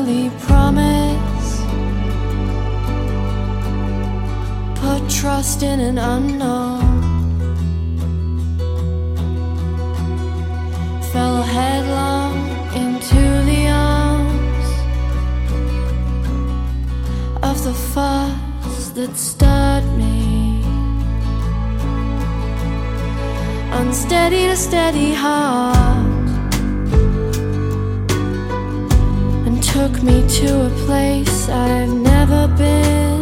only promise. Put trust in an unknown. Fell headlong into the arms of the force that stirred me. Unsteady to steady heart, and took me to a place I've never been,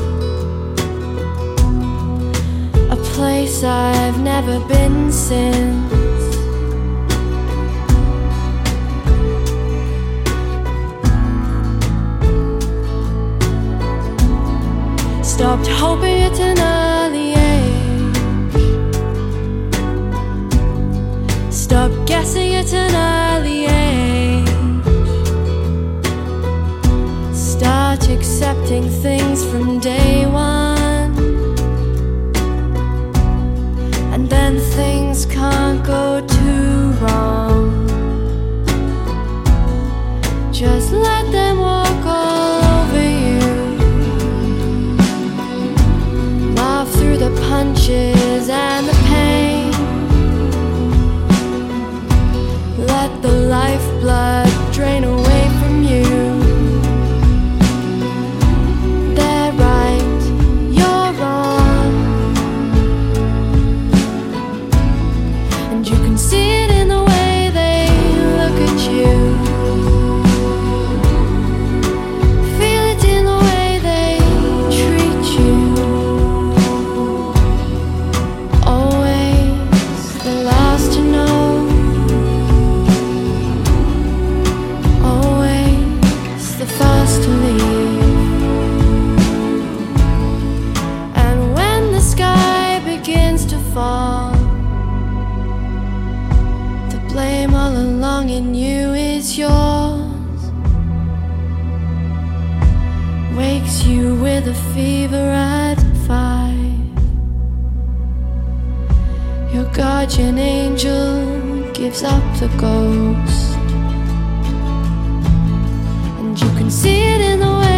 a place I've never been since. Stopped hoping at an early age, stopped guessing at an early age, start accepting things from day one, and then things can't go too wrong. Just let them walk all over you, laugh through the punches and the pain. Let the lifeblood drain away from you. They're right, you're wrong, and you can see it in the way they look at you. Feel it in the way they treat you. Always the last to know, always the first to leave. And when the sky begins to fall, the blame all along in you is yours. Wakes you with a fever at 5. Your guardian angel gives up the ghost, and you can see it in the way